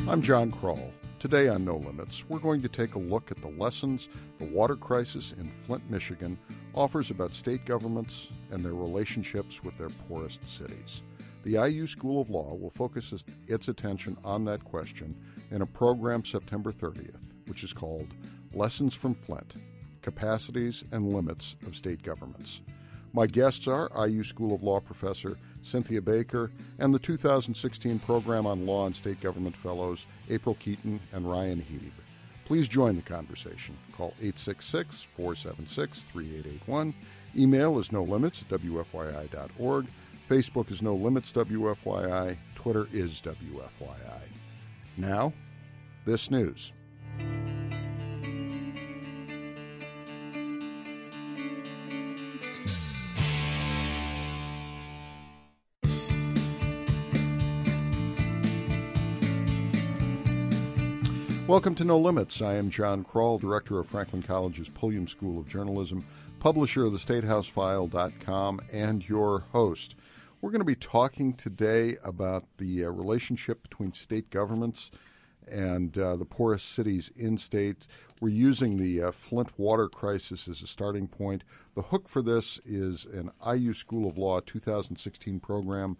I'm John Kroll. Today on No Limits, we're going to take a look at the lessons the water crisis in Flint, Michigan offers about state governments and their relationships with their poorest cities. The IU School of Law will focus its attention on that question in a program September 30th, which is called Lessons from Flint, Capacities and Limits of State Governments. My guests are IU School of Law professor Cynthia Baker and the 2016 Program on Law and State Government Fellows April Keaton and Ryan Heeb. Please join the conversation. Call 866-476-3881. Email is nolimits@wfyi.org. Facebook is No Limits WFYI. Twitter is WFYI. Now, this news. Welcome to No Limits. I am John Kroll, director of Franklin College's Pulliam School of Journalism, publisher of thestatehousefile.com, and your host. We're going to be talking today about the relationship between state governments and the poorest cities in states. We're using the Flint water crisis as a starting point. The hook for this is an IU School of Law 2016 program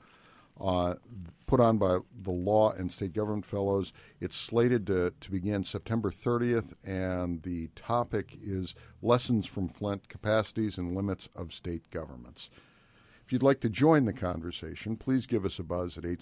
put on by the Law and State Government Fellows. It's slated to begin September 30th, and the topic is Lessons from Flint, Capacities and Limits of State Governments. If you'd like to join the conversation, please give us a buzz at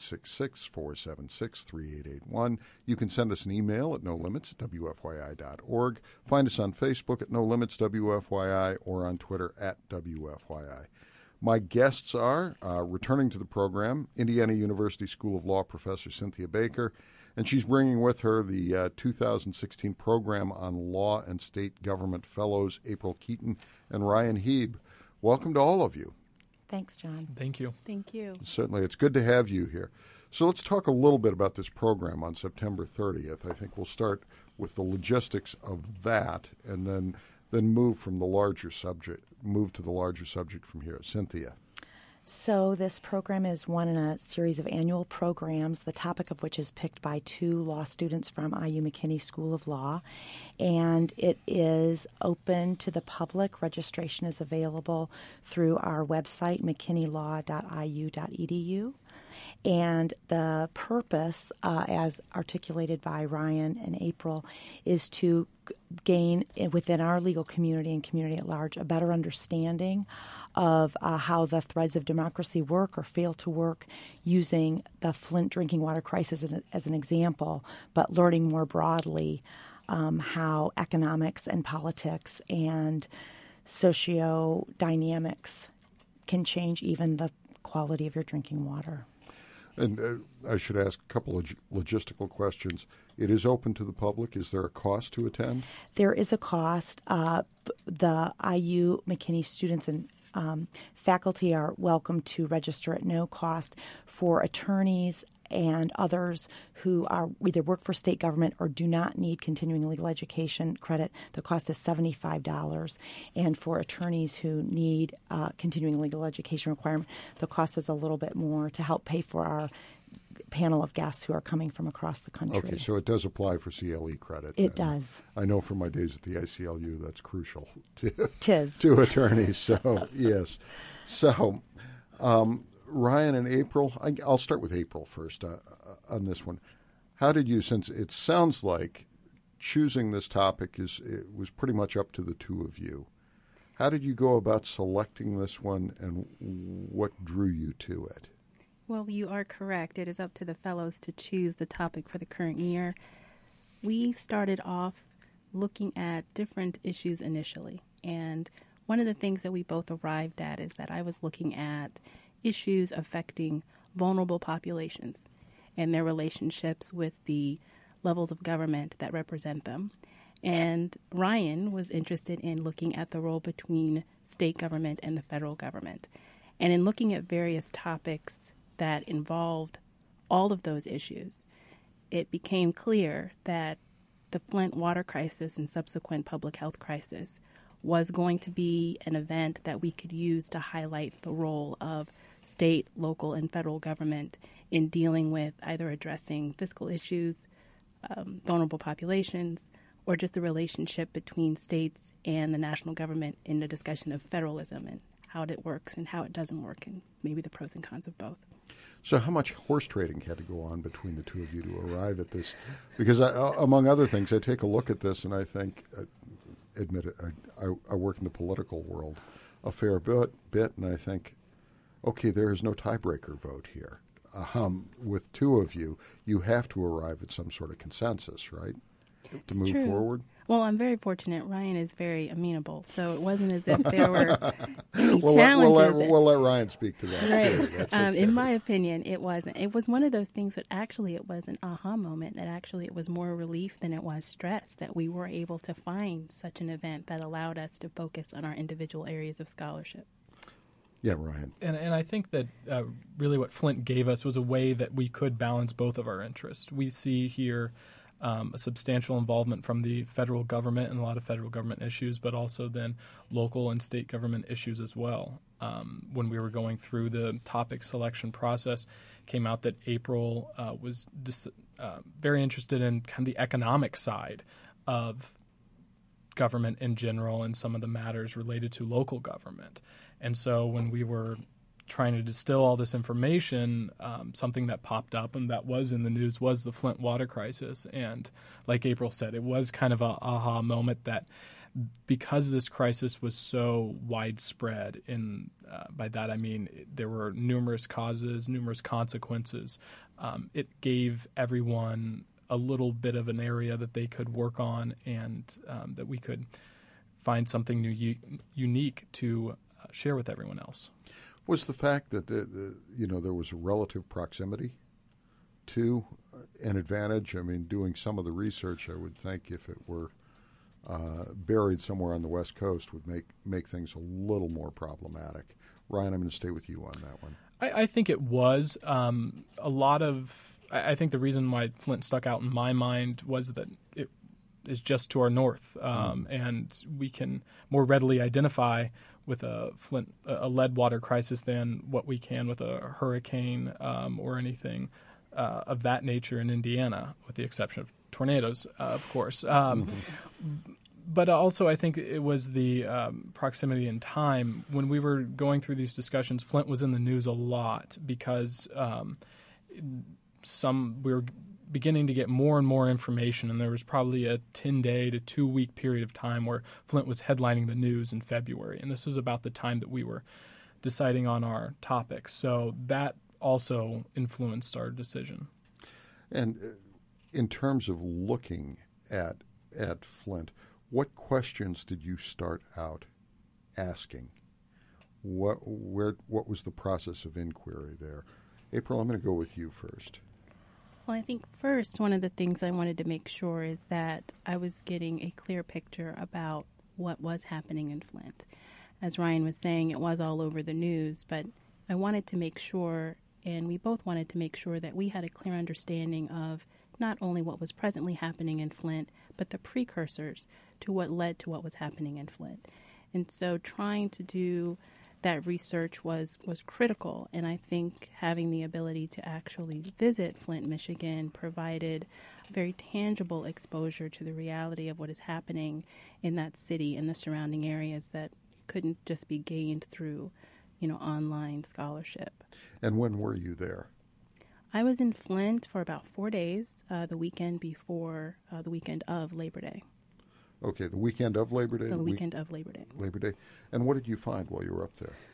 866-476-3881. You can send us an email at nolimits@wfyi.org. Find us on Facebook at No Limits WFYI or on Twitter at WFYI. My guests are, returning to the program, Indiana University School of Law professor Cynthia Baker, and she's bringing with her the 2016 Program on Law and State Government Fellows, April Keaton and Ryan Heeb. Welcome to all of you. Thanks, John. Thank you. Thank you. Certainly. It's good to have you here. So let's talk a little bit about this program on September 30th. I think we'll start with the logistics of that and then move to the larger subject from here. Cynthia. So this program is one in a series of annual programs, the topic of which is picked by two law students from IU McKinney School of Law, and it is open to the public. Registration is available through our website, mckinneylaw.iu.edu. And the purpose, as articulated by Ryan and April, is to gain within our legal community and community at large a better understanding of how the threads of democracy work or fail to work, using the Flint drinking water crisis as an example, but learning more broadly how economics and politics and socio-dynamics can change even the quality of your drinking water. And I should ask a couple of logistical questions. It is open to the public. Is there a cost to attend? There is a cost. The IU McKinney students and faculty are welcome to register at no cost. For attorneys and others who are either work for state government or do not need continuing legal education credit, the cost is $75. And for attorneys who need continuing legal education requirement, the cost is a little bit more to help pay for our panel of guests who are coming from across the country. Okay, so it does apply for CLE credit. It does. I know from my days at the ICLU that's crucial to attorneys. So, yes. So, Ryan and April, I'll start with April first on this one. How did you, since it sounds like choosing this topic it was pretty much up to the two of you, how did you go about selecting this one and what drew you to it? Well, you are correct. It is up to the fellows to choose the topic for the current year. We started off looking at different issues initially, and one of the things that we both arrived at is that I was looking at issues affecting vulnerable populations and their relationships with the levels of government that represent them. And Ryan was interested in looking at the role between state government and the federal government. And in looking at various topics that involved all of those issues, it became clear that the Flint water crisis and subsequent public health crisis was going to be an event that we could use to highlight the role of state, local, and federal government in dealing with either addressing fiscal issues, vulnerable populations, or just the relationship between states and the national government in the discussion of federalism and how it works and how it doesn't work, and maybe the pros and cons of both. So how much horse trading had to go on between the two of you to arrive at this? Because among other things, I take a look at this and I think, admit it, I work in the political world a fair bit, and I think, okay, there is no tiebreaker vote here. With two of you, you have to arrive at some sort of consensus, right, to move forward? Well, I'm very fortunate. Ryan is very amenable, so it wasn't as if there were any challenges. We'll let Ryan speak to that, right. too. That's okay. In my opinion, it wasn't. It was one of those things that actually it was an aha moment, that actually it was more relief than it was stress, that we were able to find such an event that allowed us to focus on our individual areas of scholarship. Yeah, Ryan. And I think that really what Flint gave us was a way that we could balance both of our interests. We see here a substantial involvement from the federal government and a lot of federal government issues, but also then local and state government issues as well. When we were going through the topic selection process, came out that April was very interested in kind of the economic side of government in general and some of the matters related to local government. And so when we were trying to distill all this information, something that popped up and that was in the news was the Flint water crisis. And like April said, it was kind of a aha moment that because this crisis was so widespread, and by that I mean there were numerous causes, numerous consequences, it gave everyone a little bit of an area that they could work on, and that we could find something unique to share with everyone else. Was the fact that there was a relative proximity to an advantage? I mean, doing some of the research, I would think if it were buried somewhere on the West Coast would make things a little more problematic. Ryan, I'm going to stay with you on that one. I think it was a lot of. I think the reason why Flint stuck out in my mind was that it is just to our north, and we can more readily identify with a lead water crisis than what we can with a hurricane or anything of that nature in Indiana, with the exception of tornadoes, of course. But also I think it was the proximity in time. When we were going through these discussions, Flint was in the news a lot because we were beginning to get more and more information, and there was probably a 10-day to 2-week period of time where Flint was headlining the news in February, and this was about the time that we were deciding on our topics. So that also influenced our decision. And in terms of looking at Flint, what questions did you start out asking? What was the process of inquiry there? April, I'm going to go with you first. Well, I think first, one of the things I wanted to make sure is that I was getting a clear picture about what was happening in Flint. As Ryan was saying, it was all over the news, but I wanted to make sure, and we both wanted to make sure, that we had a clear understanding of not only what was presently happening in Flint, but the precursors to what led to what was happening in Flint. And so trying to do that research was critical, and I think having the ability to actually visit Flint, Michigan provided very tangible exposure to the reality of what is happening in that city and the surrounding areas that couldn't just be gained through, online scholarship. And when were you there? I was in Flint for about 4 days, the weekend before the weekend of Labor Day. Okay, the weekend of Labor Day? The weekend of Labor Day. Labor Day. And what did you find while you were up there?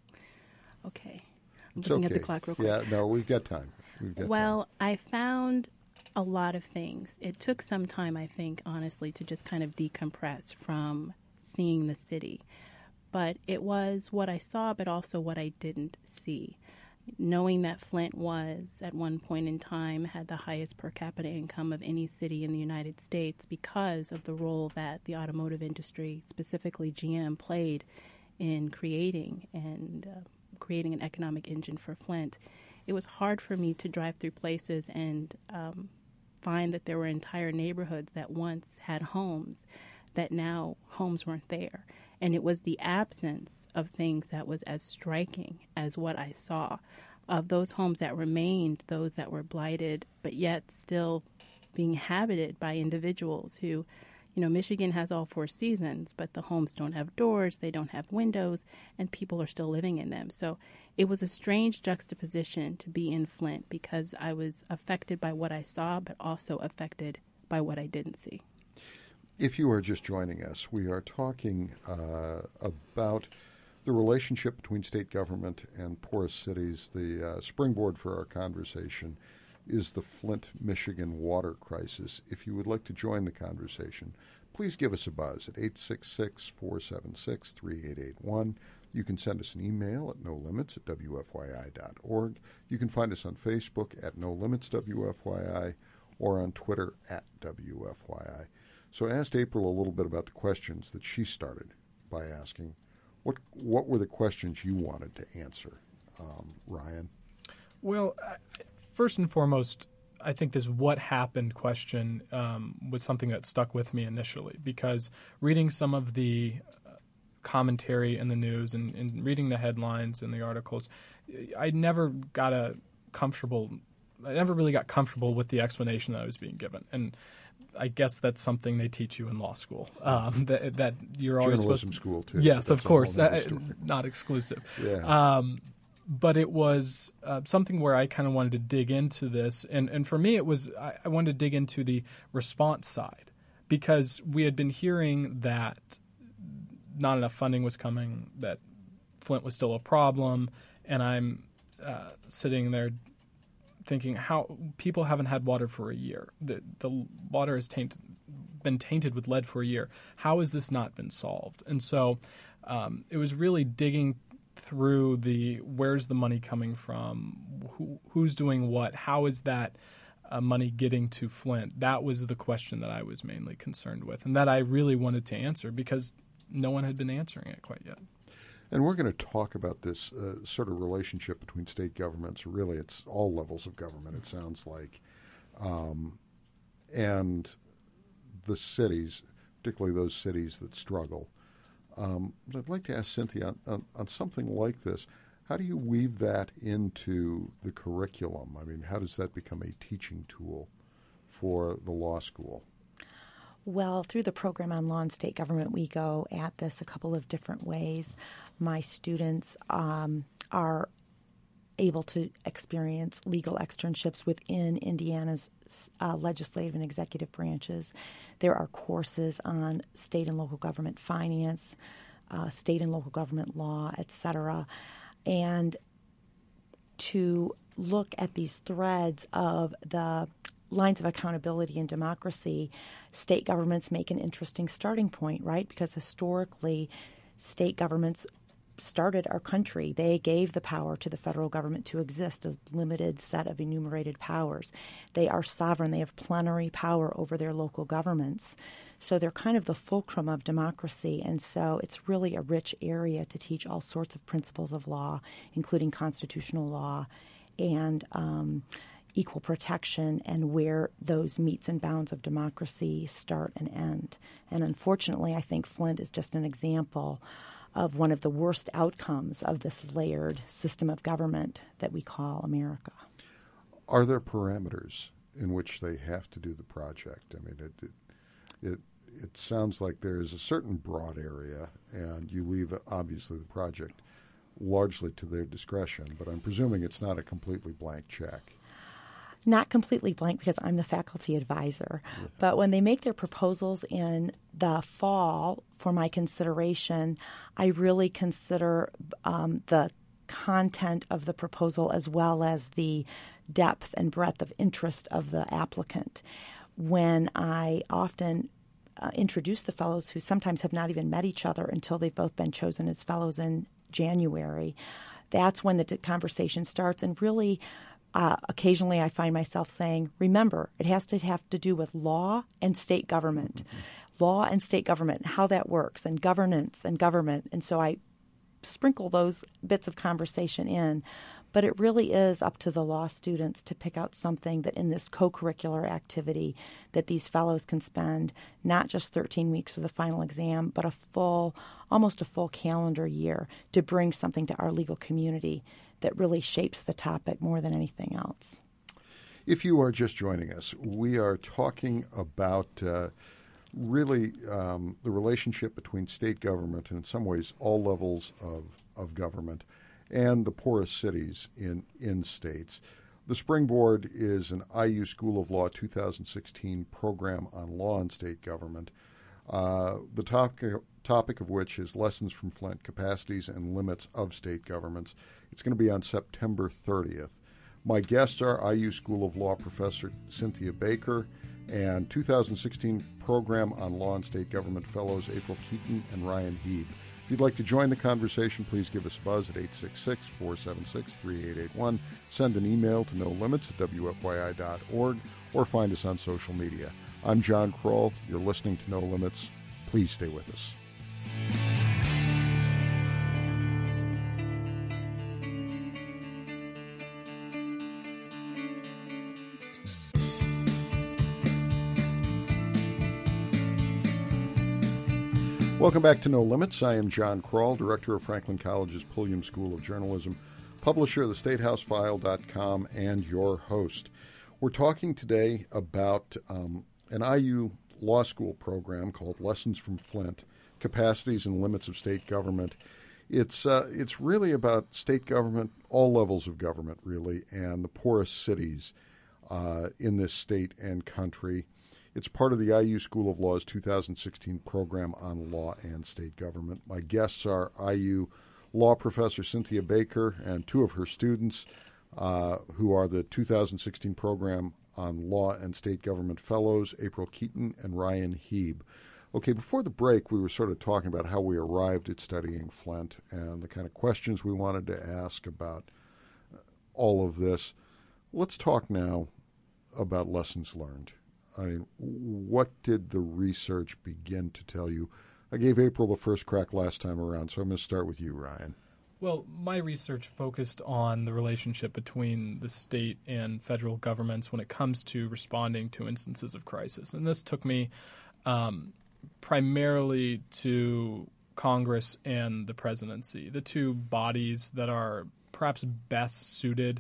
Okay. I'm looking at the clock real quick. Yeah, no, we've got time. I found a lot of things. It took some time, I think, honestly, to just kind of decompress from seeing the city. But it was what I saw, but also what I didn't see. Knowing that Flint was, at one point in time, had the highest per capita income of any city in the United States because of the role that the automotive industry, specifically GM, played in creating an economic engine for Flint, it was hard for me to drive through places and find that there were entire neighborhoods that once had homes that now homes weren't there. And it was the absence of things that was as striking as what I saw, of those homes that remained, those that were blighted, but yet still being inhabited by individuals who, Michigan has all 4 seasons, but the homes don't have doors, they don't have windows, and people are still living in them. So it was a strange juxtaposition to be in Flint because I was affected by what I saw, but also affected by what I didn't see. If you are just joining us, we are talking about the relationship between state government and porous cities. The springboard for our conversation is the Flint, Michigan water crisis. If you would like to join the conversation, please give us a buzz at 866-476-3881. You can send us an email at nolimits@wfyi.org. You can find us on Facebook at NoLimitsWFYI or on Twitter at WFYI. So I asked April a little bit about the questions that she started by asking. What were the questions you wanted to answer, Ryan? Well, first and foremost, I think this what happened question was something that stuck with me initially because reading some of the commentary in the news and reading the headlines and the articles, I never really got comfortable with the explanation that I was being given. And I guess that's something they teach you in law school. That you're always journalism school too. Yes, of course, not exclusive. Yeah. But it was something where I kind of wanted to dig into this, and for me, it was I wanted to dig into the response side because we had been hearing that not enough funding was coming, that Flint was still a problem, and I'm sitting there thinking how people haven't had water for a year. The water has been tainted with lead for a year. How has this not been solved? And so it was really digging through where's the money coming from, who's doing what, how is that money getting to Flint? That was the question that I was mainly concerned with and that I really wanted to answer because no one had been answering it quite yet. And we're going to talk about this sort of relationship between state governments. Really, it's all levels of government, it sounds like, and the cities, particularly those cities that struggle. I'd like to ask Cynthia, on something like this, how do you weave that into the curriculum? I mean, how does that become a teaching tool for the law school? Well, through the program on law and state government, we go at this a couple of different ways. My students are able to experience legal externships within Indiana's legislative and executive branches. There are courses on state and local government finance, state and local government law, etc. And to look at these threads of the lines of accountability and democracy, state governments make an interesting starting point, right? Because historically, state governments started our country. They gave the power to the federal government to exist, a limited set of enumerated powers. They are sovereign. They have plenary power over their local governments. So they're kind of the fulcrum of democracy. And so it's really a rich area to teach all sorts of principles of law, including constitutional law and equal protection and where those metes and bounds of democracy start and end. And unfortunately, I think Flint is just an example of one of the worst outcomes of this layered system of government that we call America. Are there parameters in which they have to do the project? I mean, it sounds like there is a certain broad area, and you leave, obviously, the project largely to their discretion, but I'm presuming it's not a completely blank check. Not completely blank because I'm the faculty advisor. Yeah. But when they make their proposals in the fall for my consideration, I really consider the content of the proposal as well as the depth and breadth of interest of the applicant. When I often introduce the fellows who sometimes have not even met each other until they've both been chosen as fellows in January, that's when the conversation starts. And really, occasionally I find myself saying, remember, it has to do with law and state government, law and state government, and how that works, and governance and government. And so I sprinkle those bits of conversation in. But it really is up to the law students to pick out something that in this co-curricular activity that these fellows can spend not just 13 weeks for the final exam, but almost a full calendar year to bring something to our legal community that really shapes the topic more than anything else. If you are just joining us, we are talking about really the relationship between state government and in some ways all levels of government and the poorest cities in states. The Springboard is an IU School of Law 2016 program on law and state government, the topic of which is Lessons from Flint, Capacities and Limits of State Governments. It's going to be on September 30th. My guests are IU School of Law professor Cynthia Baker and 2016 Program on Law and State Government Fellows April Keaton and Ryan Heeb. If you'd like to join the conversation, please give us a buzz at 866-476-3881. Send an email to nolimits@wfyi.org or find us on social media. I'm John Kroll. You're listening to No Limits. Please stay with us. Welcome back to No Limits. I am John Kroll, director of Franklin College's Pulliam School of Journalism, publisher of thestatehouseFile.com, and your host. We're talking today about an IU law school program called Lessons from Flint, Capacities and Limits of State Government. It's really about state government, all levels of government, really, and the poorest cities in this state and country. It's part of the IU School of Law's 2016 program on law and state government. My guests are IU law professor Cynthia Baker and two of her students who are the 2016 program on law and state government fellows, April Keaton and Ryan Heeb. Okay, before the break, we were sort of talking about how we arrived at studying Flint and the kind of questions we wanted to ask about all of this. Let's talk now about lessons learned. I mean, what did the research begin to tell you? I gave April the first crack last time around, so I'm going to start with you, Ryan. Well, my research focused on the relationship between the state and federal governments when it comes to responding to instances of crisis. And this took me primarily to Congress and the presidency, the two bodies that are perhaps best suited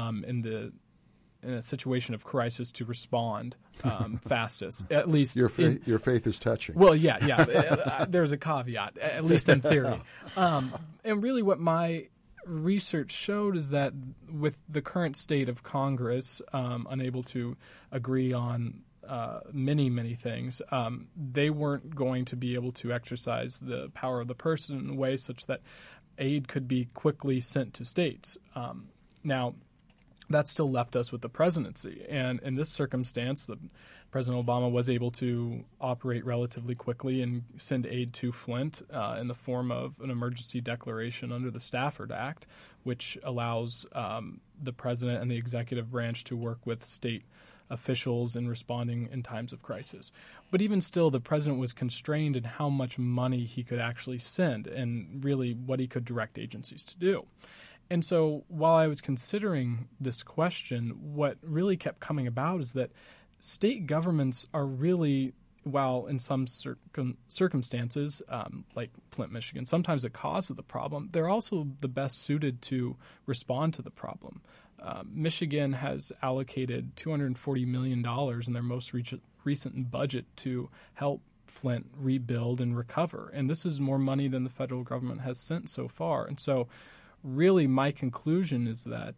in a situation of crisis to respond fastest, at least. Your faith is touching. Well, yeah. There's a caveat, at least in theory. And really what my research showed is that with the current state of Congress unable to agree on many things, they weren't going to be able to exercise the power of the purse in a way such that aid could be quickly sent to states. Now, that still left us with the presidency. And in this circumstance, President Obama was able to operate relatively quickly and send aid to Flint in the form of an emergency declaration under the Stafford Act, which allows the president and the executive branch to work with state officials in responding in times of crisis. But even still, the president was constrained in how much money he could actually send and really what he could direct agencies to do. And so while I was considering this question, what really kept coming about is that state governments are really, while in some circumstances, like Flint, Michigan, sometimes the cause of the problem, they're also the best suited to respond to the problem. Michigan has allocated $240 million in their most recent budget to help Flint rebuild and recover. And this is more money than the federal government has sent so far. And so really, my conclusion is that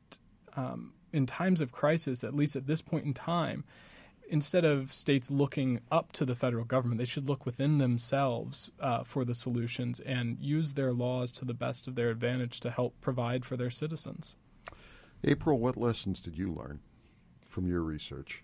in times of crisis, at least at this point in time, instead of states looking up to the federal government, they should look within themselves for the solutions and use their laws to the best of their advantage to help provide for their citizens. April, what lessons did you learn from your research?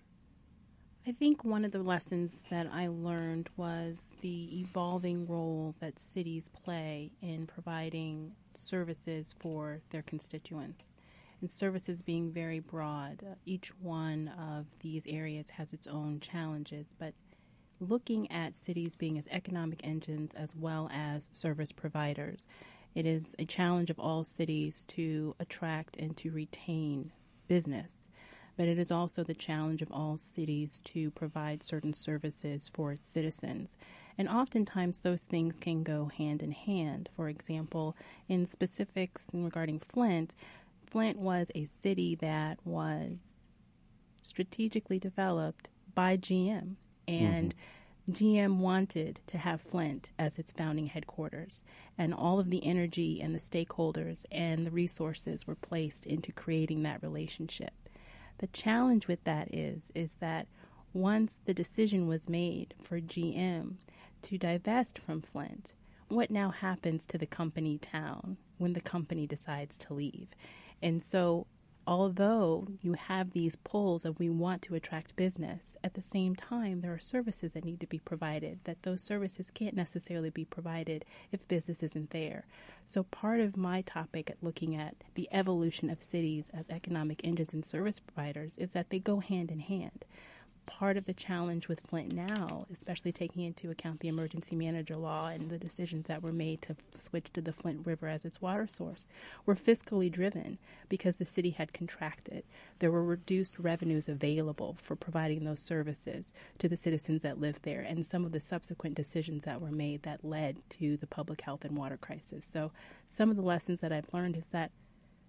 I think one of the lessons that I learned was the evolving role that cities play in providing services for their constituents. And services being very broad, each one of these areas has its own challenges, but looking at cities being as economic engines as well as service providers, it is a challenge of all cities to attract and to retain business. But it is also the challenge of all cities to provide certain services for its citizens. And oftentimes those things can go hand in hand. For example, in specifics regarding Flint, Flint was a city that was strategically developed by GM. And GM wanted to have Flint as its founding headquarters, and all of the energy and the stakeholders and the resources were placed into creating that relationship. The challenge with that is that once the decision was made for GM to divest from Flint, what now happens to the company town when the company decides to leave? And so although you have these pulls of we want to attract business, at the same time there are services that need to be provided, that those services can't necessarily be provided if business isn't there. So part of my topic at looking at the evolution of cities as economic engines and service providers is that they go hand in hand. Part of the challenge with Flint now, especially taking into account the emergency manager law and the decisions that were made to switch to the Flint River as its water source, were fiscally driven because the city had contracted. There were reduced revenues available for providing those services to the citizens that lived there, and some of the subsequent decisions that were made that led to the public health and water crisis. So some of the lessons that I've learned is that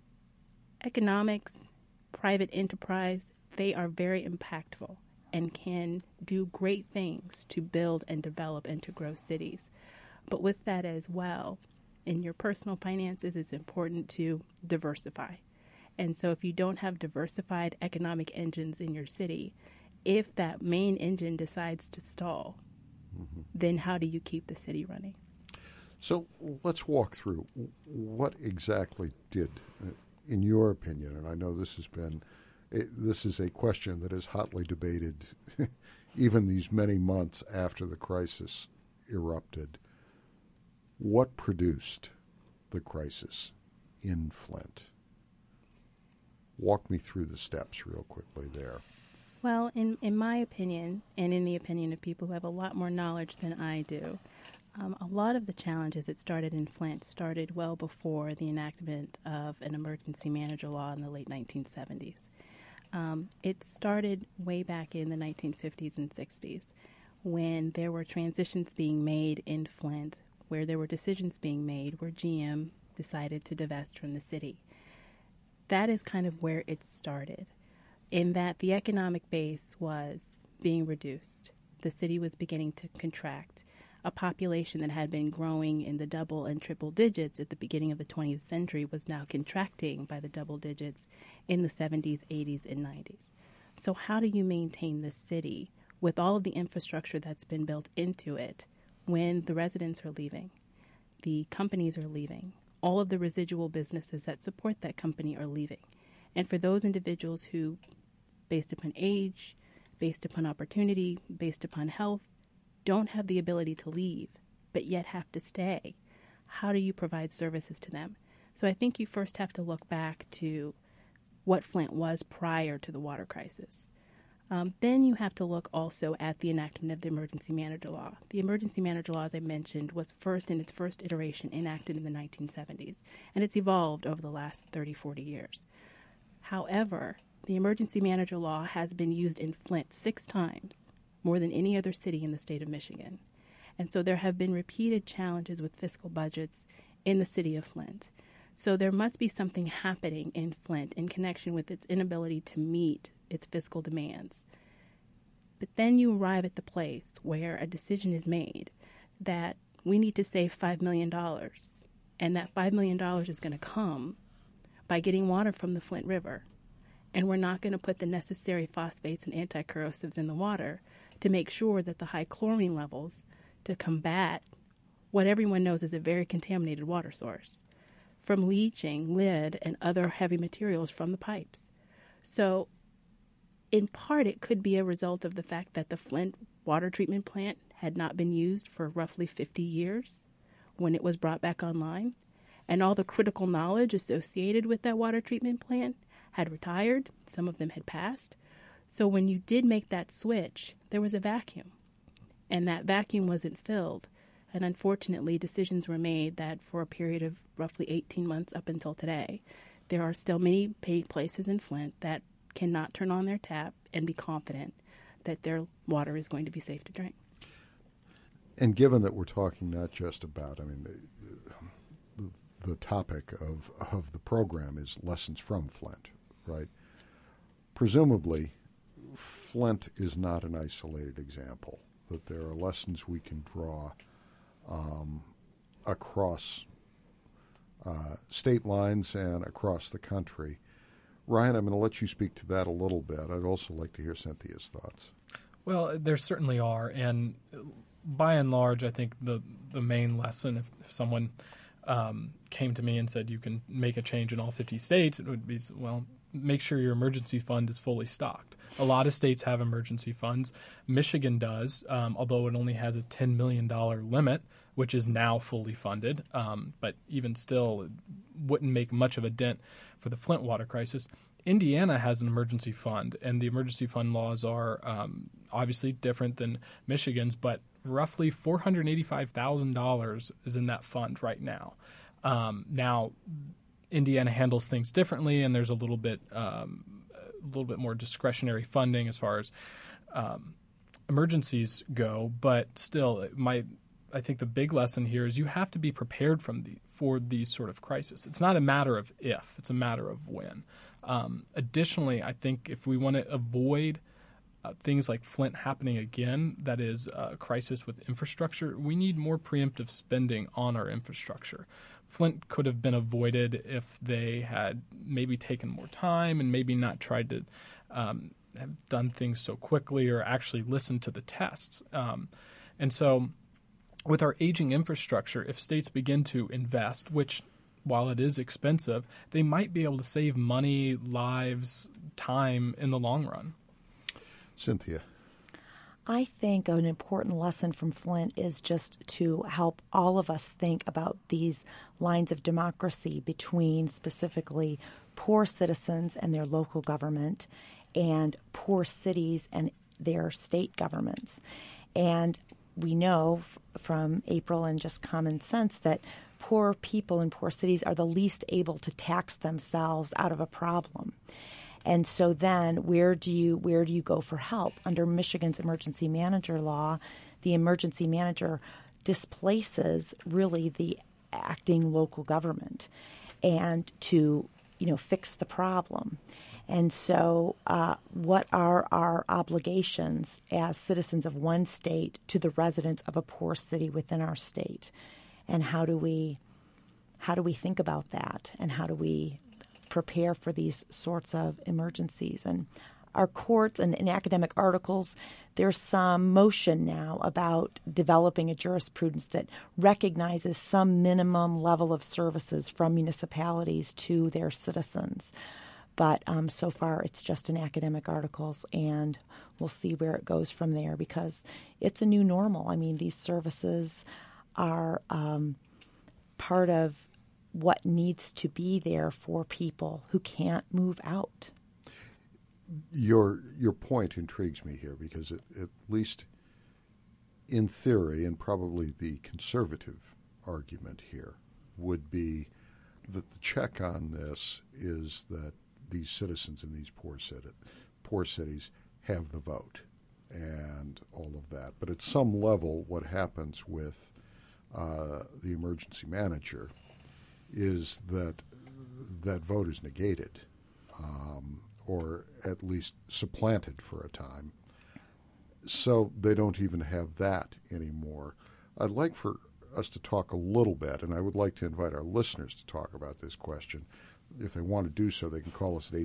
economics, private enterprise, they are very impactful and can do great things to build and develop and to grow cities. But with that as well, in your personal finances, it's important to diversify. And so if you don't have diversified economic engines in your city, if that main engine decides to stall, then how do you keep the city running? So let's walk through what exactly did, in your opinion, and I know this is a question that is hotly debated even these many months after the crisis erupted. What produced the crisis in Flint? Walk me through the steps real quickly there. Well, in my opinion, and in the opinion of people who have a lot more knowledge than I do, a lot of the challenges that started in Flint started well before the enactment of an emergency manager law in the late 1970s. It started way back in the 1950s and 60s when there were transitions being made in Flint, where there were decisions being made where GM decided to divest from the city. That is kind of where it started, in that the economic base was being reduced. The city was beginning to contract. A population that had been growing in the double and triple digits at the beginning of the 20th century was now contracting by the double digits in the 70s, 80s, and 90s. So how do you maintain this city with all of the infrastructure that's been built into it when the residents are leaving, the companies are leaving, all of the residual businesses that support that company are leaving? And for those individuals who, based upon age, based upon opportunity, based upon health, don't have the ability to leave, but yet have to stay, how do you provide services to them? So I think you first have to look back to what Flint was prior to the water crisis. Then you have to look also at the enactment of the emergency manager law. The emergency manager law, as I mentioned, was in its first iteration enacted in the 1970s, and it's evolved over the last 30, 40 years. However, the emergency manager law has been used in Flint 6 times, more than any other city in the state of Michigan. And so there have been repeated challenges with fiscal budgets in the city of Flint. So there must be something happening in Flint in connection with its inability to meet its fiscal demands. But then you arrive at the place where a decision is made that we need to save $5 million, and that $5 million is going to come by getting water from the Flint River. And we're not going to put the necessary phosphates and anti-corrosives in the water to make sure that the high chlorine levels to combat what everyone knows is a very contaminated water source from leaching lead and other heavy materials from the pipes. So in part, it could be a result of the fact that the Flint water treatment plant had not been used for roughly 50 years when it was brought back online, and all the critical knowledge associated with that water treatment plant had retired. Some of them had passed. So when you did make that switch, there was a vacuum, and that vacuum wasn't filled. And unfortunately, decisions were made that for a period of roughly 18 months up until today, there are still many places in Flint that cannot turn on their tap and be confident that their water is going to be safe to drink. And given that we're talking not just about, the topic of the program is lessons from Flint, right? Presumably, Flint is not an isolated example, that there are lessons we can draw across state lines and across the country. Ryan, I'm going to let you speak to that a little bit. I'd also like to hear Cynthia's thoughts. Well, there certainly are, and by and large, I think the main lesson, if someone came to me and said you can make a change in all 50 states, it would be, well, make sure your emergency fund is fully stocked. A lot of states have emergency funds. Michigan does, although it only has a $10 million limit, which is now fully funded. But even still, it wouldn't make much of a dent for the Flint water crisis. Indiana has an emergency fund, and the emergency fund laws are obviously different than Michigan's, but roughly $485,000 is in that fund right now. Now, Indiana handles things differently, and there's a little bit more discretionary funding as far as emergencies go. But still, I think the big lesson here is you have to be prepared for these sort of crises. It's not a matter of if; it's a matter of when. Additionally, I think if we want to avoid things like Flint happening again, that is a crisis with infrastructure, we need more preemptive spending on our infrastructure. Flint could have been avoided if they had maybe taken more time and maybe not tried to have done things so quickly or actually listened to the tests. And so with our aging infrastructure, if states begin to invest, which while it is expensive, they might be able to save money, lives, time in the long run. Cynthia. I think an important lesson from Flint is just to help all of us think about these lines of democracy between specifically poor citizens and their local government and poor cities and their state governments. And we know from April and just common sense that poor people in poor cities are the least able to tax themselves out of a problem. And so then where do you go for help? Under Michigan's emergency manager law, the emergency manager displaces really the acting local government and to, fix the problem. And so what are our obligations as citizens of one state to the residents of a poor city within our state? And how do we think about that? And how do we prepare for these sorts of emergencies? And our courts and in academic articles, there's some motion now about developing a jurisprudence that recognizes some minimum level of services from municipalities to their citizens. But so far, it's just in academic articles, and we'll see where it goes from there because it's a new normal. I mean, these services are part of what needs to be there for people who can't move out. Your point intrigues me here because at least in theory, and probably the conservative argument here would be that the check on this is that these citizens in these poor cities have the vote and all of that. But at some level, what happens with the emergency manager is that vote is negated or at least supplanted for a time. So they don't even have that anymore. I'd like for us to talk a little bit, and I would like to invite our listeners to talk about this question. If they want to do so, they can call us at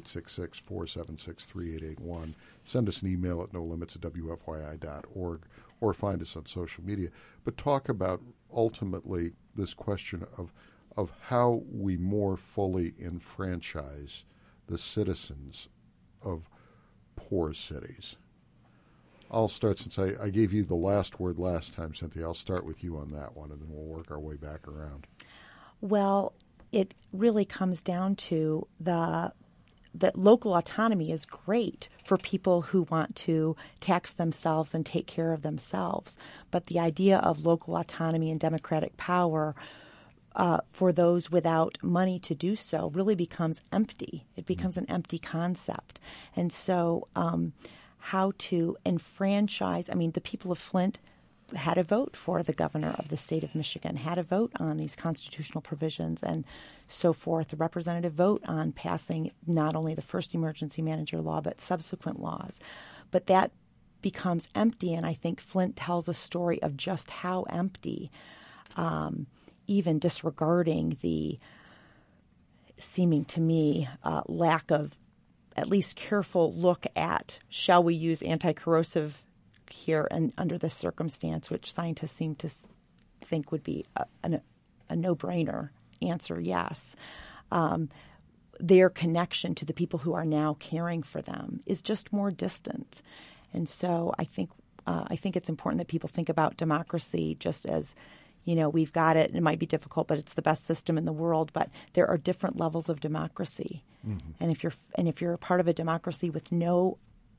866-476-3881. Send us an email at nolimits@wfyi.org or find us on social media. But talk about ultimately this question of how we more fully enfranchise the citizens of poor cities. I'll start since I gave you the last word last time, Cynthia. I'll start with you on that one, and then we'll work our way back around. Well, it really comes down to that local autonomy is great for people who want to tax themselves and take care of themselves. But the idea of local autonomy and democratic power for those without money to do so really becomes empty. It becomes an empty concept. And so how to enfranchise, the people of Flint had a vote for the governor of the state of Michigan, had a vote on these constitutional provisions and so forth, a representative vote on passing not only the first emergency manager law but subsequent laws. but that becomes empty, and I think Flint tells a story of just how empty, even disregarding the seeming to me lack of at least careful look at, shall we use anti-corrosive here and under this circumstance, which scientists seem to think would be a no-brainer answer, yes. Their connection to the people who are now caring for them is just more distant. And so I think it's important that people think about democracy just as, we've got it, and it might be difficult, but it's the best system in the world. But there are different levels of democracy. Mm-hmm. And if you're a part of a democracy with no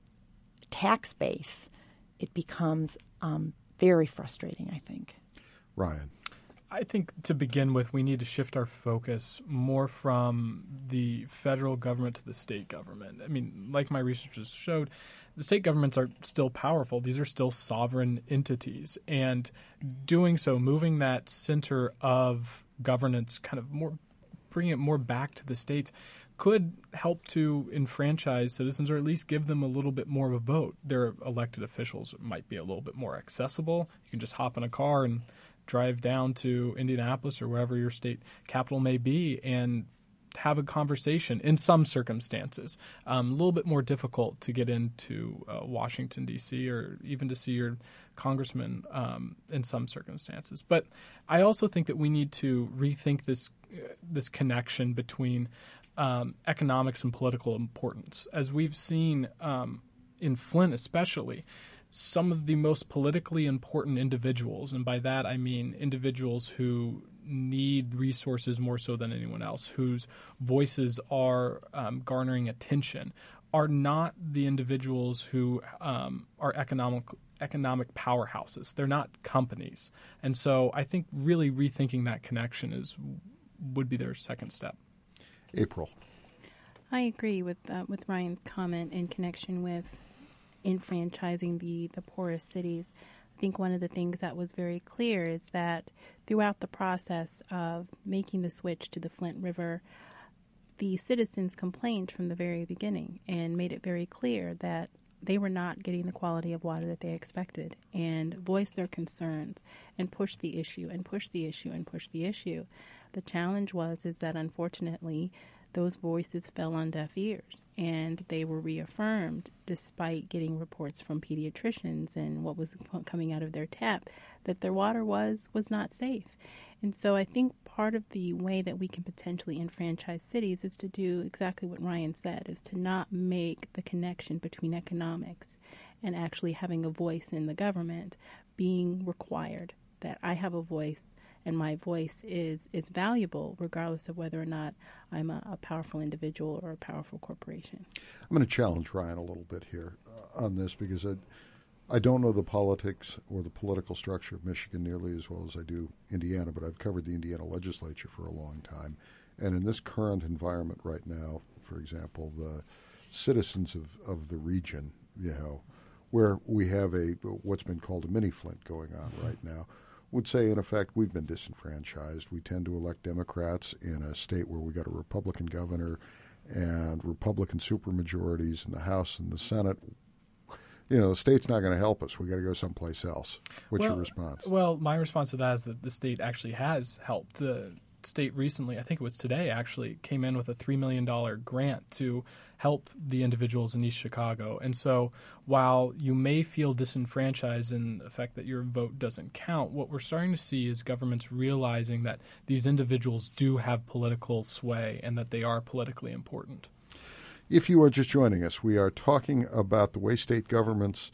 tax base, it becomes very frustrating, I think. Ryan. I think to begin with, we need to shift our focus more from the federal government to the state government. I mean, like my research has showed, the state governments are still powerful. These are still sovereign entities. And doing so, moving that center of governance kind of more, bringing it more back to the states, could help to enfranchise citizens or at least give them a little bit more of a vote. Their elected officials might be a little bit more accessible. You can just hop in a car and drive down to Indianapolis or wherever your state capital may be and have a conversation in some circumstances. A little bit more difficult to get into Washington, D.C. or even to see your congressman in some circumstances. But I also think that we need to rethink this connection between economics and political importance. As we've seen in Flint especially, some of the most politically important individuals, and by that I mean individuals who need resources more so than anyone else, whose voices are garnering attention, are not the individuals who are economic powerhouses. They're not companies. And so I think really rethinking that connection would be their second step. April. I agree with Ryan's comment in connection with enfranchising the poorest cities. I think one of the things that was very clear is that throughout the process of making the switch to the Flint River, the citizens complained from the very beginning and made it very clear that they were not getting the quality of water that they expected, and voiced their concerns and pushed the issue and pushed the issue and pushed the issue. The challenge is that unfortunately those voices fell on deaf ears, and they were reaffirmed despite getting reports from pediatricians and what was coming out of their tap that their water was not safe. And so I think part of the way that we can potentially enfranchise cities is to do exactly what Ryan said, is to not make the connection between economics and actually having a voice in the government being required, that I have a voice and my voice is valuable regardless of whether or not I'm a powerful individual or a powerful corporation. I'm going to challenge Ryan a little bit here on this because I don't know the politics or the political structure of Michigan nearly as well as I do Indiana, but I've covered the Indiana legislature for a long time. And in this current environment right now, for example, the citizens of the region, where we have what's been called a mini Flint going on right now, would say, in effect, we've been disenfranchised. We tend to elect Democrats in a state where we got a Republican governor and Republican supermajorities in the House and the Senate. The state's not going to help us. We got to go someplace else. What's your response? Well, my response to that is that the state actually has helped. The state recently, I think it was today actually, came in with a $3 million grant to help the individuals in East Chicago. And so while you may feel disenfranchised in the fact that your vote doesn't count, what we're starting to see is governments realizing that these individuals do have political sway and that they are politically important. If you are just joining us, we are talking about the way state governments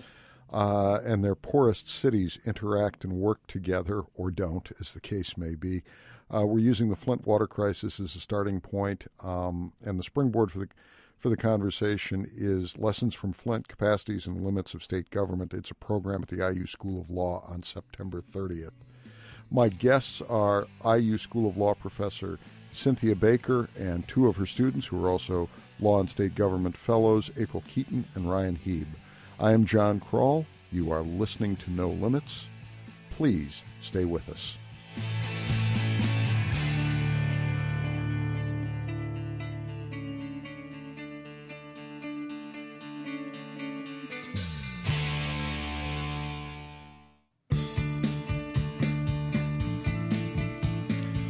and their poorest cities interact and work together, or don't, as the case may be. We're using the Flint water crisis as a starting point, and the springboard for the conversation is Lessons from Flint, Capacities and Limits of State Government. It's a program at the IU School of Law on September 30th. My guests are IU School of Law professor Cynthia Baker and two of her students who are also Law and State Government Fellows, April Keaton and Ryan Heeb. I am John Kroll. You are listening to No Limits. Please stay with us.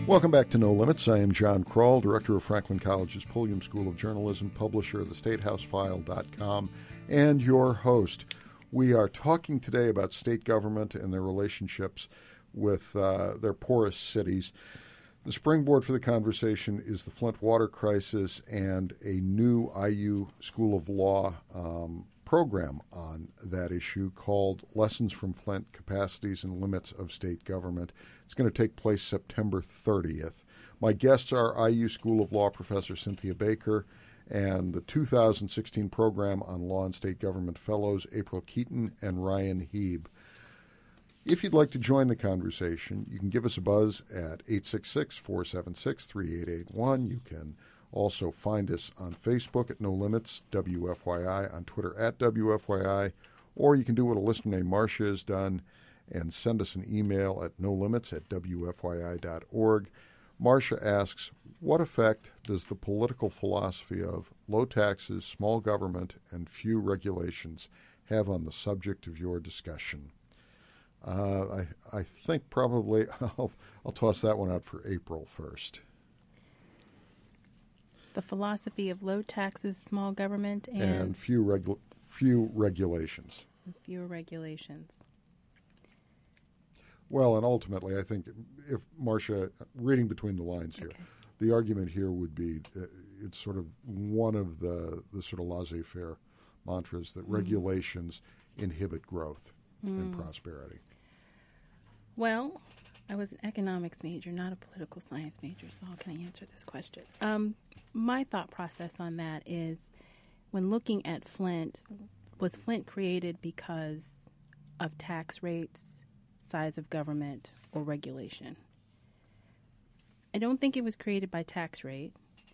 Welcome back to No Limits. I am John Kroll, director of Franklin College's Pulliam School of Journalism, publisher of theStateHouseFile.com, and your host. We are talking today about state government and their relationships with their poorest cities. The springboard for the conversation is the Flint water crisis and a new IU School of Law program on that issue called Lessons from Flint, Capacities and Limits of State Government. It's going to take place September 30th. My guests are IU School of Law professor Cynthia Baker and the 2016 Program on Law and State Government Fellows April Keaton and Ryan Heeb. If you'd like to join the conversation, you can give us a buzz at 866-476-3881. You can also find us on Facebook at No Limits, WFYI, on Twitter at WFYI, or you can do what a listener named Marcia has done and send us an email at nolimits@wfyi.org. Marcia asks, what effect does the political philosophy of low taxes, small government, and few regulations have on the subject of your discussion? I think probably I'll toss that one out for April first. The philosophy of low taxes, small government, and few regulations. And fewer regulations. Well, and ultimately, I think if Marcia, reading between the lines here, the argument here would be it's sort of one of the sort of laissez-faire mantras that regulations inhibit growth and prosperity. Well, I was an economics major, not a political science major, so how can I answer this question? My thought process on that is when looking at Flint, was Flint created because of tax rates, size of government, or regulation? I don't think it was created by tax rate.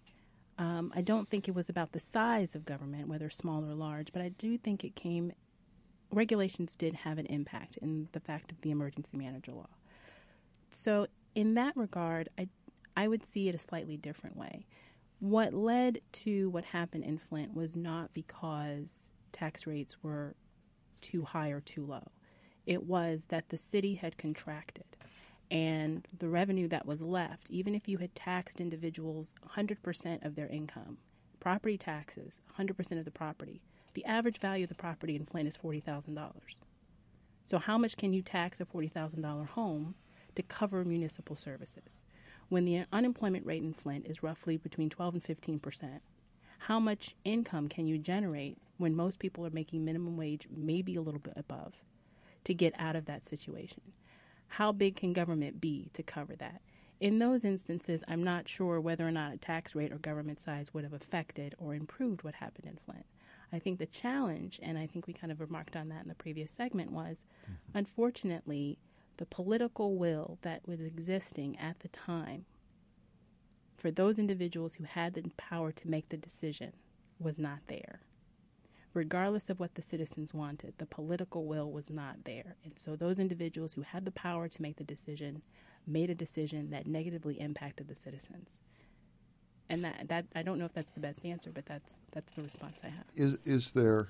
I don't think it was about the size of government, whether small or large, but I do think regulations did have an impact in the fact of the emergency manager law. So in that regard, I would see it a slightly different way. What led to what happened in Flint was not because tax rates were too high or too low. It was that the city had contracted, and the revenue that was left, even if you had taxed individuals 100% of their income, property taxes, 100% of the property, the average value of the property in Flint is $40,000. So how much can you tax a $40,000 home to cover municipal services? When the unemployment rate in Flint is roughly between 12 and 15%, how much income can you generate when most people are making minimum wage, maybe a little bit above, to get out of that situation? How big can government be to cover that? In those instances, I'm not sure whether or not a tax rate or government size would have affected or improved what happened in Flint. I think the challenge, and I think we kind of remarked on that in the previous segment, was, unfortunately, the political will that was existing at the time for those individuals who had the power to make the decision was not there. Regardless of what the citizens wanted, the political will was not there. And so those individuals who had the power to make the decision made a decision that negatively impacted the citizens. And that I don't know if that's the best answer, but that's the response I have. Is there,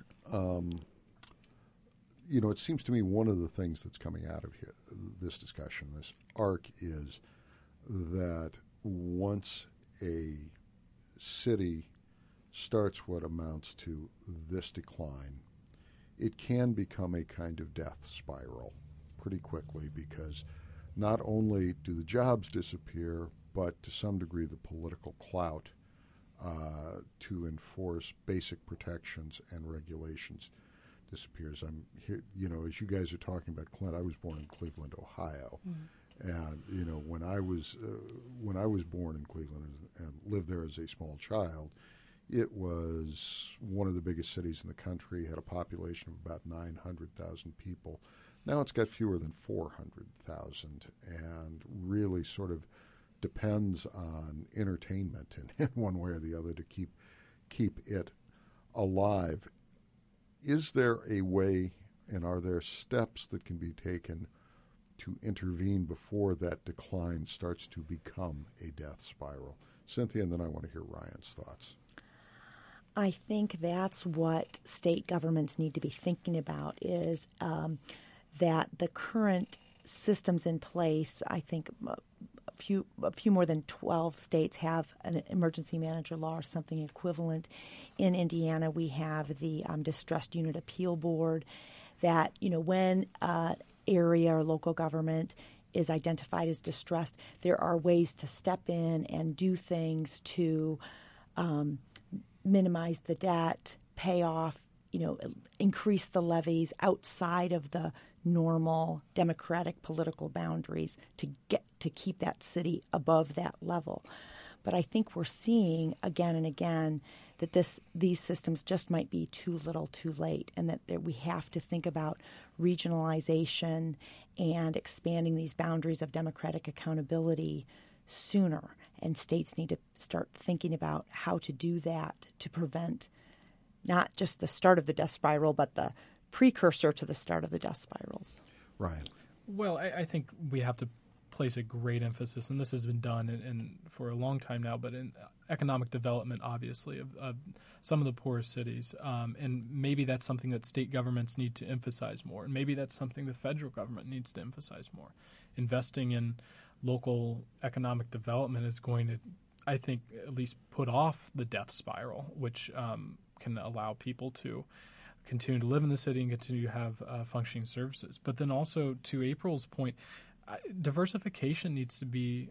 it seems to me one of the things that's coming out of here, this discussion, this arc, is that once a city starts what amounts to this decline, it can become a kind of death spiral pretty quickly, because not only do the jobs disappear, but to some degree the political clout to enforce basic protections and regulations disappears. I'm here, as you guys are talking about Clint, I was born in Cleveland, Ohio, and when I was born in Cleveland and lived there as a small child, it was one of the biggest cities in the country, had a population of about 900,000 people. Now it's got fewer than 400,000, and really sort of depends on entertainment in one way or the other to keep it alive. Is there a way, and are there steps that can be taken to intervene before that decline starts to become a death spiral? Cynthia, and then I want to hear Ryan's thoughts. I think that's what state governments need to be thinking about, is that the current systems in place, I think a few more than 12 states have an emergency manager law or something equivalent. In Indiana, we have the Distressed Unit Appeal Board that, when area or local government is identified as distressed, there are ways to step in and do things to minimize the debt, pay off, increase the levies outside of the normal democratic political boundaries to keep that city above that level. But I think we're seeing again and again that these systems just might be too little too late, and that we have to think about regionalization and expanding these boundaries of democratic accountability sooner. And states need to start thinking about how to do that to prevent not just the start of the death spiral, but the precursor to the start of the death spirals. Ryan. Well, I think we have to place a great emphasis, and this has been done in for a long time now, but in economic development, obviously, of some of the poorest cities. And maybe that's something that state governments need to emphasize more. And maybe that's something the federal government needs to emphasize more. Investing in local economic development is going to, I think, at least put off the death spiral, which can allow people to continue to live in the city and continue to have functioning services. But then also, to April's point, diversification needs to be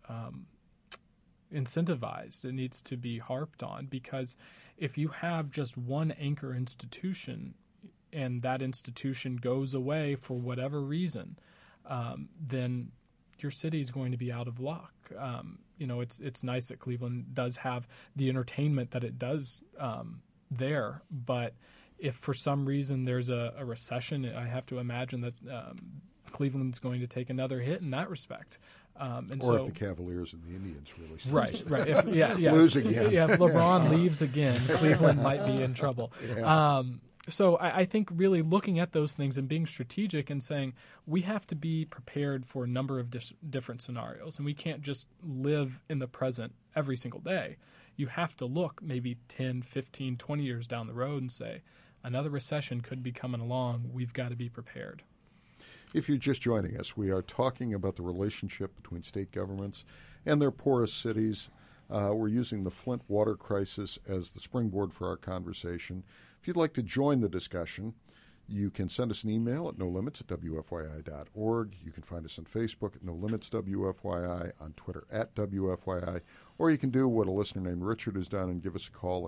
incentivized. It needs to be harped on, because if you have just one anchor institution and that institution goes away for whatever reason, then your city is going to be out of luck. It's nice that Cleveland does have the entertainment that it does there, but if for some reason there's a recession, I have to imagine that Cleveland's going to take another hit in that respect. If the Cavaliers and the Indians really start right. lose again. Yeah, if LeBron leaves again, Cleveland might be in trouble. Yeah. So I think really looking at those things and being strategic and saying we have to be prepared for a number of different scenarios, and we can't just live in the present every single day. You have to look maybe 10, 15, 20 years down the road and say another recession could be coming along. We've got to be prepared. If you're just joining us, we are talking about the relationship between state governments and their poorest cities. We're using the Flint water crisis as the springboard for our conversation. If you'd like to join the discussion, you can send us an email at nolimits@wfyi.org. You can find us on Facebook at NoLimitsWFYI, on Twitter at WFYI, or you can do what a listener named Richard has done and give us a call at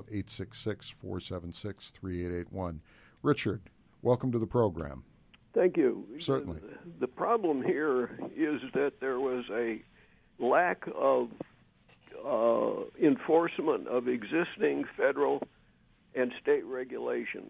866-476-3881. Richard, welcome to the program. Thank you. Certainly. The problem here is that there was a lack of enforcement of existing federal and state regulations.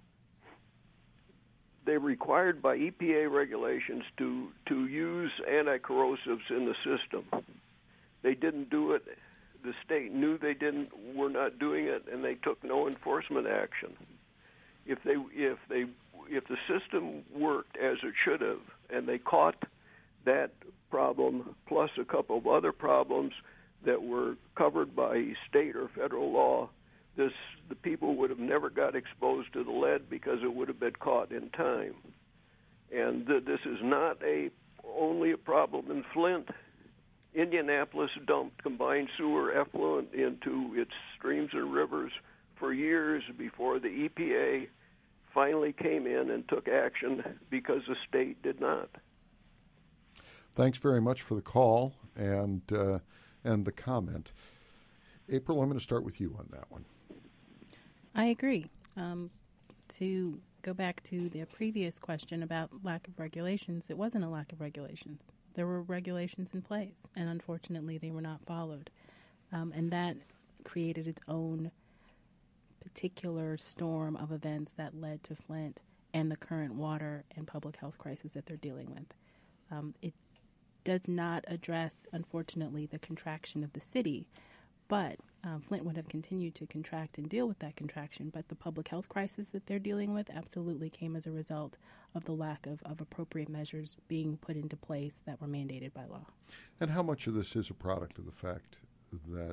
They're required by EPA regulations to use anti-corrosives in the system. They didn't do it. The state knew were not doing it, and they took no enforcement action. If the system worked as it should have, and they caught that problem plus a couple of other problems that were covered by state or federal law, the people would have never got exposed to the lead because it would have been caught in time. And this is not only a problem in Flint. Indianapolis dumped combined sewer effluent into its streams and rivers for years before the EPA finally came in and took action because the state did not. Thanks very much for the call and the comment. April, I'm going to start with you on that one. I agree. To go back to the previous question about lack of regulations, it wasn't a lack of regulations. There were regulations in place, and unfortunately they were not followed. And that created its own particular storm of events that led to Flint and the current water and public health crisis that they're dealing with. It does not address, unfortunately, the contraction of the city, but Flint would have continued to contract and deal with that contraction. But the public health crisis that they're dealing with absolutely came as a result of the lack of appropriate measures being put into place that were mandated by law. And how much of this is a product of the fact that,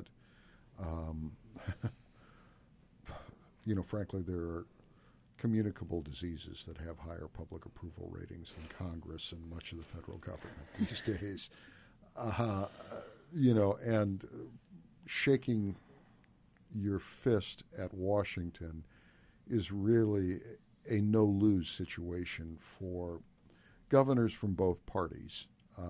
frankly, there are communicable diseases that have higher public approval ratings than Congress and much of the federal government these days. and shaking your fist at Washington is really a no-lose situation for governors from both parties,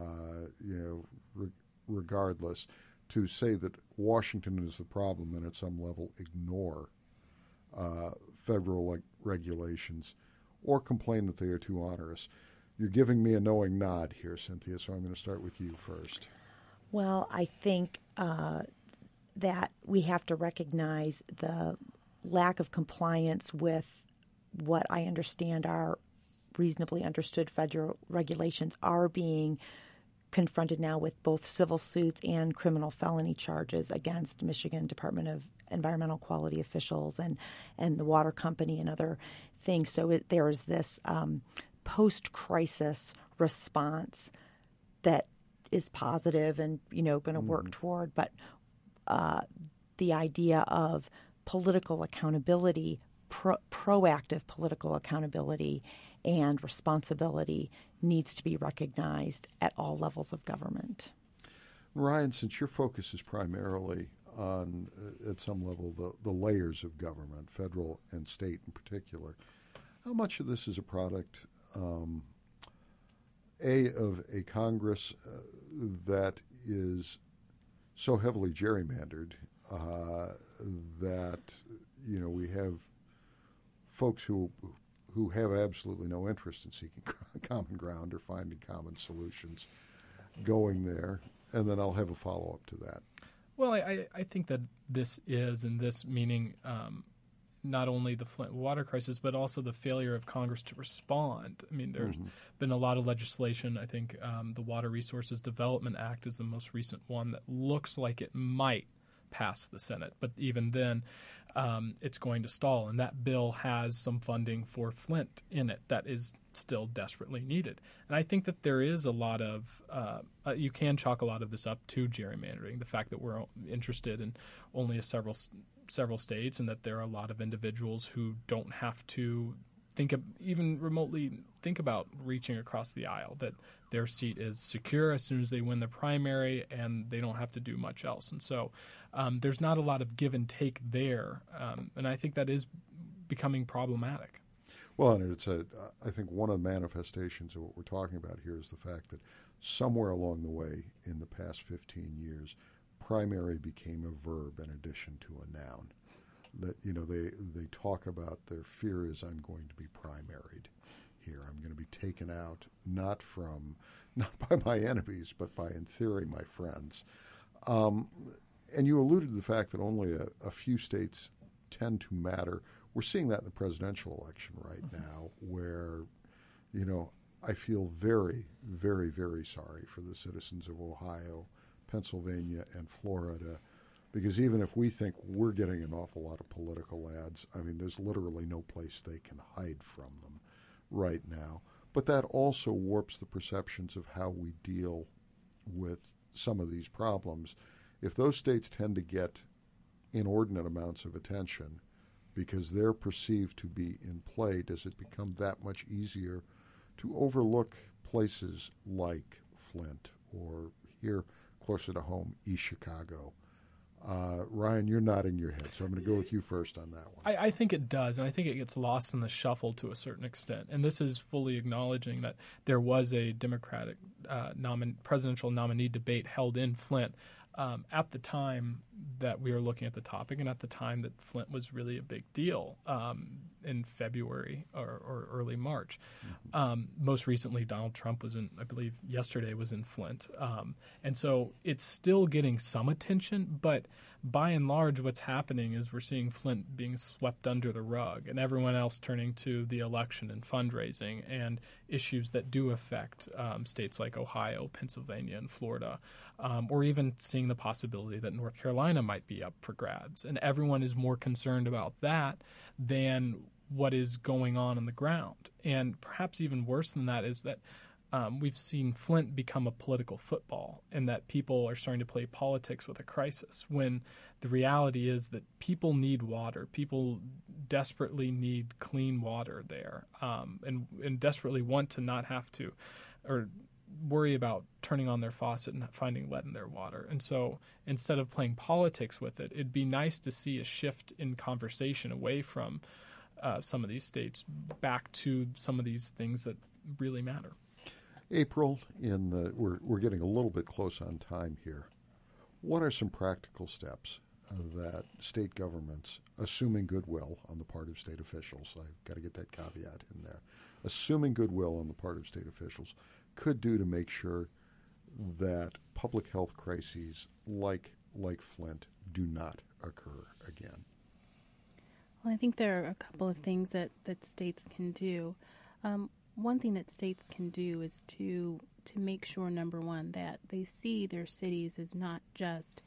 regardless, to say that Washington is the problem and at some level ignore federal regulations or complain that they are too onerous. You're giving me a knowing nod here, Cynthia, so I'm going to start with you first. Well, I think that we have to recognize the lack of compliance with what I understand are reasonably understood federal regulations are being confronted now with both civil suits and criminal felony charges against Michigan Department of Environmental Quality officials and the water company and other things. So there is this post-crisis response that is positive and, going to work toward. But the idea of political accountability, proactive political accountability and responsibility needs to be recognized at all levels of government. Ryan, since your focus is primarily on, at some level, the layers of government, federal and state in particular, how much of this is a product, of a Congress that is so heavily gerrymandered that, we have folks who have absolutely no interest in seeking common ground or finding common solutions going there, and then I'll have a follow-up to that. Well, I think that this is, and this meaning not only the Flint water crisis, but also the failure of Congress to respond. I mean, there's been a lot of legislation. I think the Water Resources Development Act is the most recent one that looks like it might pass the Senate. But even then, it's going to stall. And that bill has some funding for Flint in it that is still desperately needed. And I think that there is a lot of you can chalk a lot of this up to gerrymandering, the fact that we're interested in only several states and that there are a lot of individuals who don't have to even remotely think about reaching across the aisle, that their seat is secure as soon as they win the primary and they don't have to do much else. And so there's not a lot of give and take there. And I think that is becoming problematic. Well, and I think one of the manifestations of what we're talking about here is the fact that somewhere along the way in the past 15 years, primary became a verb in addition to a noun. That they talk about their fear is I'm going to be primaried here. I'm going to be taken out not by my enemies, but by, in theory, my friends. And you alluded to the fact that only a few states tend to matter. We're seeing that in the presidential election right now, where, I feel very, very, very sorry for the citizens of Ohio, Pennsylvania, and Florida, because even if we think we're getting an awful lot of political ads, I mean, there's literally no place they can hide from them right now. But that also warps the perceptions of how we deal with some of these problems. If those states tend to get inordinate amounts of attention because they're perceived to be in play, does it become that much easier to overlook places like Flint or here closer to home, East Chicago? Ryan, you're nodding your head, so I'm going to go with you first on that one. I think it does, and I think it gets lost in the shuffle to a certain extent. And this is fully acknowledging that there was a Democratic presidential nominee debate held in Flint at the time that we were looking at the topic and at the time that Flint was really a big deal in February or early March. Most recently, Donald Trump was I believe yesterday was in Flint. And so it's still getting some attention, but by and large what's happening is we're seeing Flint being swept under the rug and everyone else turning to the election and fundraising and issues that do affect states like Ohio, Pennsylvania, and Florida, or even seeing the possibility that North Carolina might be up for grabs. And everyone is more concerned about that than what is going on the ground. And perhaps even worse than that is that we've seen Flint become a political football, and that people are starting to play politics with a crisis, when the reality is that people need water. People desperately need clean water there, and desperately want to not have to, or worry about turning on their faucet and finding lead in their water. And so instead of playing politics with it, it'd be nice to see a shift in conversation away from some of these states back to some of these things that really matter. April, we're getting a little bit close on time here. What are some practical steps that state governments, assuming goodwill on the part of state officials, I've got to get that caveat in there, assuming goodwill on the part of state officials, could do to make sure that public health crises like Flint do not occur again? Well, I think there are a couple of things that states can do. One thing that states can do is to make sure, number one, that they see their cities as not just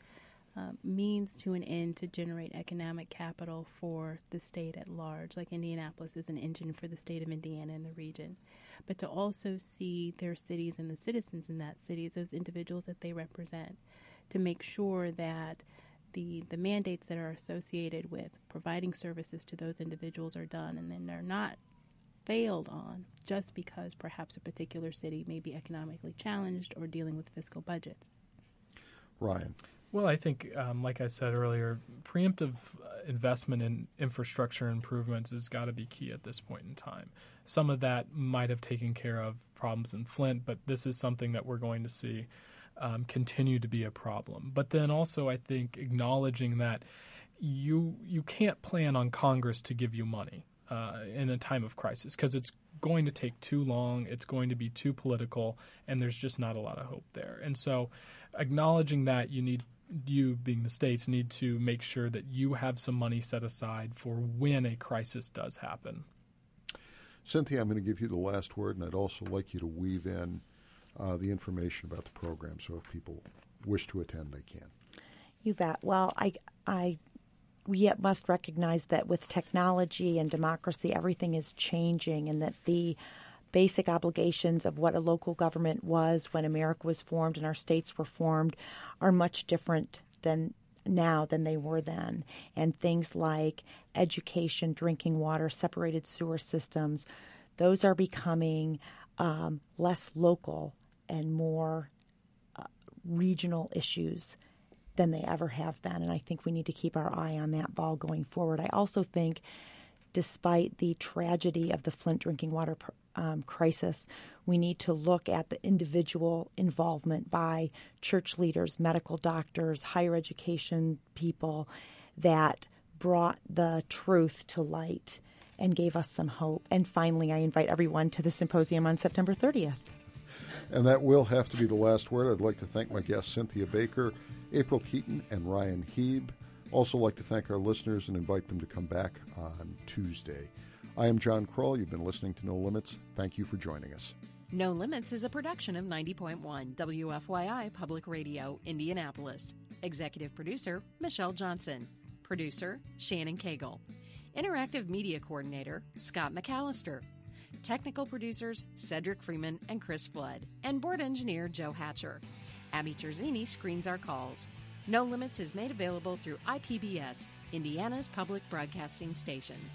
means to an end to generate economic capital for the state at large, like Indianapolis is an engine for the state of Indiana and the region, but to also see their cities and the citizens in that cities as individuals that they represent, to make sure that the mandates that are associated with providing services to those individuals are done, and then they're not failed on just because perhaps a particular city may be economically challenged or dealing with fiscal budgets. Ryan. Well, I think, like I said earlier, preemptive investment in infrastructure improvements has got to be key at this point in time. Some of that might have taken care of problems in Flint, but this is something that we're going to see continue to be a problem. But then also, I think, acknowledging that you can't plan on Congress to give you money in a time of crisis, because it's going to take too long, it's going to be too political, and there's just not a lot of hope there. And so acknowledging that you being the states need to make sure that you have some money set aside for when a crisis does happen. Cynthia, I'm going to give you the last word, and I'd also like you to weave in the information about the program, so if people wish to attend, they can. You bet. Well, we must recognize that with technology and democracy, everything is changing, and that the basic obligations of what a local government was when America was formed and our states were formed are much different than they were then. And things like education, drinking water, separated sewer systems, those are becoming less local and more regional issues than they ever have been. And I think we need to keep our eye on that ball going forward. I also think, despite the tragedy of the Flint drinking water crisis, we need to look at the individual involvement by church leaders, medical doctors, higher education people that brought the truth to light and gave us some hope. And finally, I invite everyone to the symposium on September 30th. And that will have to be the last word. I'd like to thank my guests, Cynthia Baker, April Keaton, and Ryan Heeb. Also like to thank our listeners and invite them to come back on Tuesday. I am John Kroll. You've been listening to No Limits. Thank you for joining us. No Limits is a production of 90.1 WFYI Public Radio, Indianapolis. Executive producer, Michelle Johnson. Producer, Shannon Cagle. Interactive Media Coordinator, Scott McAllister. Technical producers, Cedric Freeman and Chris Flood. And Board Engineer, Joe Hatcher. Abby Terzini screens our calls. No Limits is made available through IPBS, Indiana's public broadcasting stations.